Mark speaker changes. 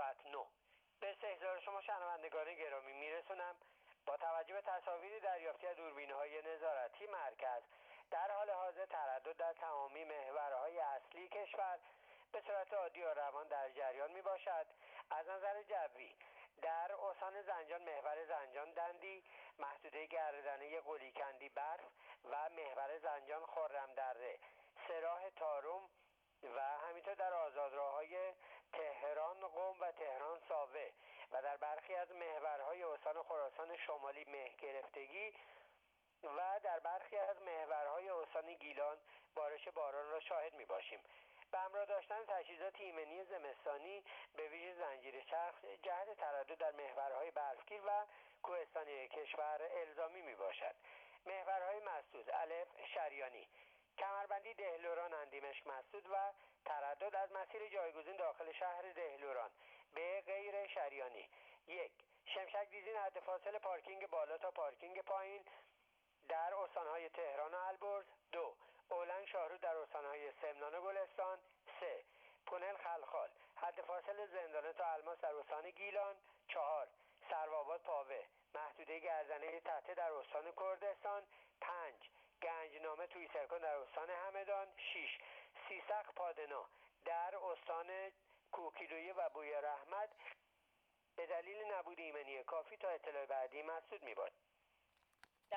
Speaker 1: ساعت 9. به استحضار شما شنوندگان گرامی میرسونم با توجه به تصاویر دریافتی از دوربین‌های نظارتی مرکز در حال حاضر تردد در تمامی محورهای اصلی کشور به صورت عادی و روان در جریان می باشد. از نظر جوی در استان زنجان محور زنجان دندی، محدوده گردنه قلیکندی برف و محور زنجان خرم‌دره، سراح تارم و همینطور در آزادراه‌های تهران قم و تهران ساوه و در برخی از محورهای استان خراسان شمالی مه گرفتگی و در برخی از محورهای استان گیلان بارش باران را شاهد می باشیم. به همراه داشتن تجهیزات ایمنی زمستانی به ویژه زنجیر چرخ جهت تردد در محورهای برفگیر و کوهستانی کشور الزامی می باشد. محورهای مسدود: الف شریانی، کمربندی دهلوران اندیمشک مسدود و تردد از مسیر جایگزین داخل شهر دهلوران به غیر شریانی. یک شمشک دیزین حد فاصل پارکینگ بالا تا پارکینگ پایین در استانهای تهران و البرز. 2 اولنگ شاهرو در استانهای سمنان و گلستان. 3 پونل خلخال حد فاصل زندانه تا الماس در استان گیلان. 4 سروآباد پاوه محدوده گردنه تحته در استان کردستان. 5 گنجنامه توی سرکن در استان همدان. 6 سیسق پادنا در استان کوکیلویه و بوی رحمت به دلیل نبود ایمنی کافی تا اطلاع بعدی مسدود می باشد.